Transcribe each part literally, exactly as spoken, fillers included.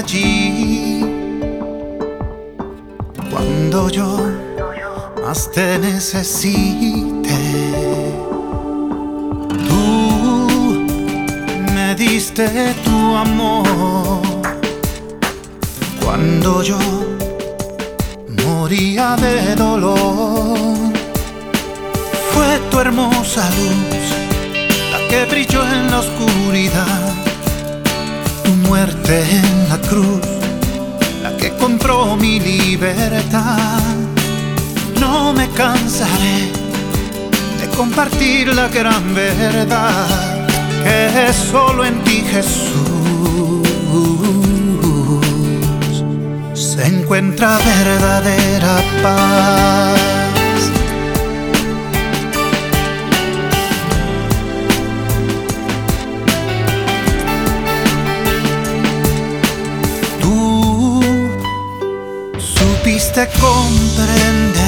allí cuando yo más te necesité. Tú me diste tu amor cuando yo moría de dolor. Fue tu hermosa luz la que brilló en la oscuridad, tu muerte en la cruz la que compró mi libertad. No me cansaré de compartir la gran verdad, que es solo en ti, Jesús, se encuentra verdadera paz. Tú supiste comprender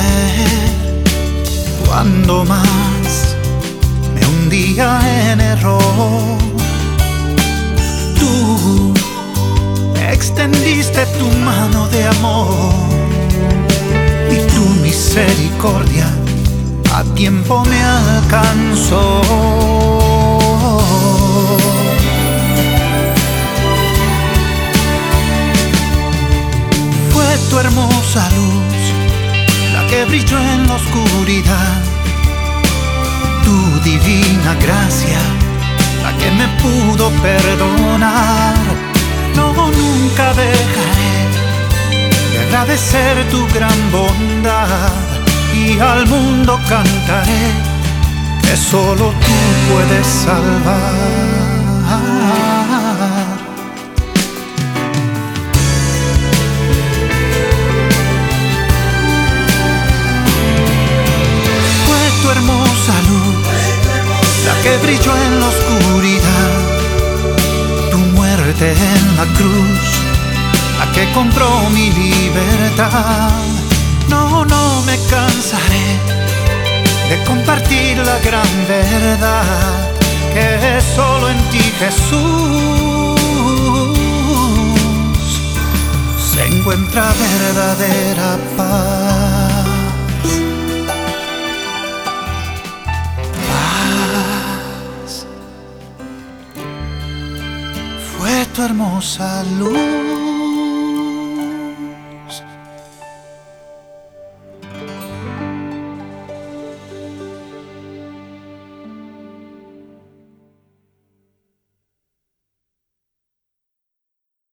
cuando más me hundía en error. Tú extendiste tu mano de amor y tu misericordia a tiempo me alcanzó. Fue tu hermosa luz la que brilló en la oscuridad, tu divina gracia la que me pudo perdonar. No, nunca dejaré de agradecer tu gran bondad y al mundo cantaré que solo tú puedes salvar. Fue tu hermosa luz la que brilló en la oscuridad, tu muerte en la cruz la que compró mi libertad. No, no me cansaré de compartir la gran verdad, que es solo en ti, Jesús, se encuentra verdadera paz. Paz. Fue tu hermosa luz